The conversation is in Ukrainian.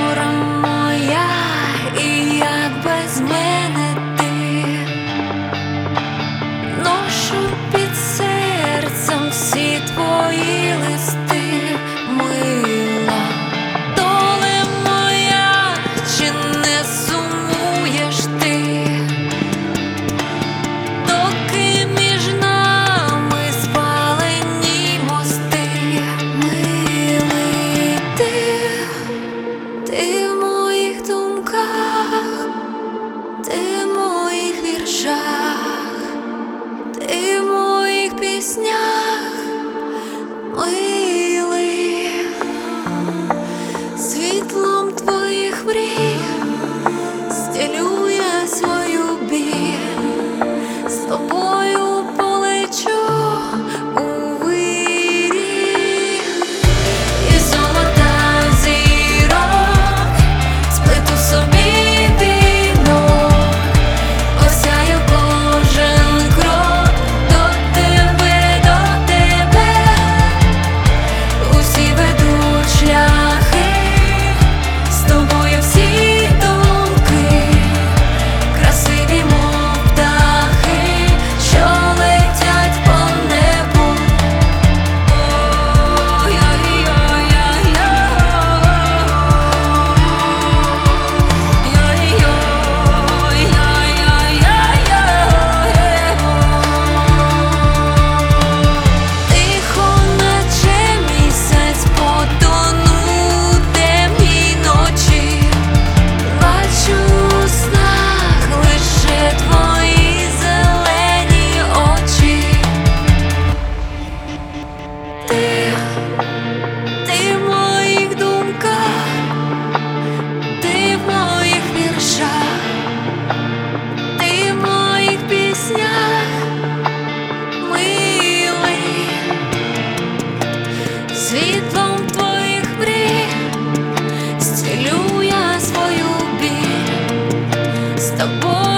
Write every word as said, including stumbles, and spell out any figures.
опора моя, і як без мене ти, ношу під серцем всі твої листи, мила доле моя, чи не сумуєш ти, доки між нами спалені мости, милий ти, ти в моїх думках, ти в моїх віршах, ти в моїх піснях, милий, світлом твоїх мрій стелю я свою біль, з тобою полечу у вирій, і золота зірок сплету собі вінок, осяю кожен крок до тебе, до тебе, усі ведуть шляхи, з тобою всі думки, красиві, мов птахи, що летять по небу. Тихо, наче місяць, потону темній ночі, бачу у снах лише твої зелені очі. Ти, ти в моїх думках, ти в моїх віршах, ти в моїх піснях, милий, світлом твоїх мрій стелю я свою біль, з тобою